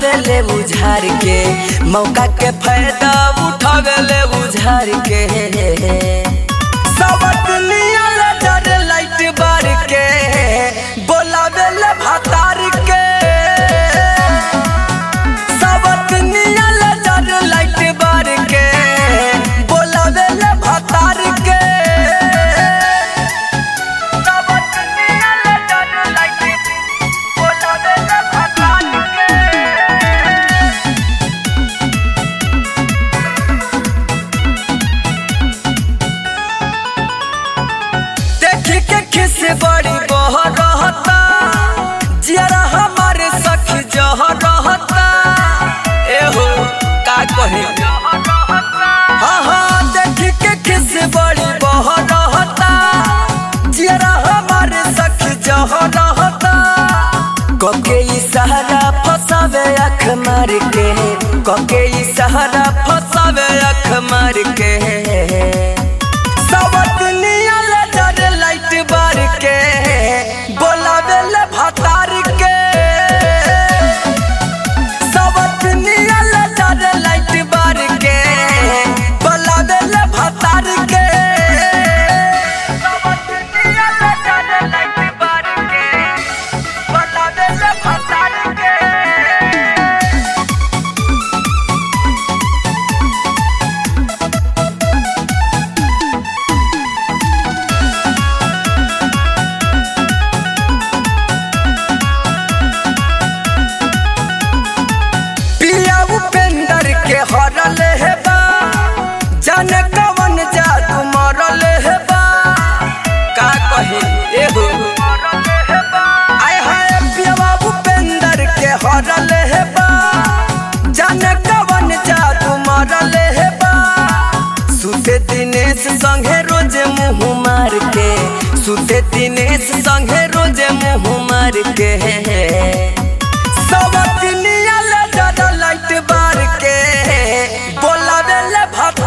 उठावेले उझार के, मौका के फायदा उठावेले उझार के। सबत नियल जर लाइट बार के, बोलावेले भातार के। सबत नियल जर लाइट बार के, बोलावेले भातार के। सबत नियल जर लाइट, बोलावेले भातार के। देखी के खिस बड़ी बह रहता, जियरा हमारे सखी जह रहता। एहो का कहे, हाँ हाँ देखी के खिस बड़ी बह रहता, जियरा हमारे सखी जह रहता। कके इशारा फसावे अख मार के, कके इशारा फसावे अख मार के। सबत नियल जर लाइट बार के, बोलावेले भातार के। सबत नियल जर लाइट बार के, बोलावेले भातार के। सबत नियल जर लाइट बार के, बोलावेले भातार के। पिया उपेंद्र के हरल है बा, जाने कवन जादू मरल है बा। का कहे एहो, आय हाय पिया उपेंद्र के हरल है बा, जाने कवन जादू मरल है बा। सुते दिनेश संगे रोज मुँह मार के, सुते दिनेश संगे रोज मुँह मार के। सबत नियल जर लाइट बार के, बोलावेले भातार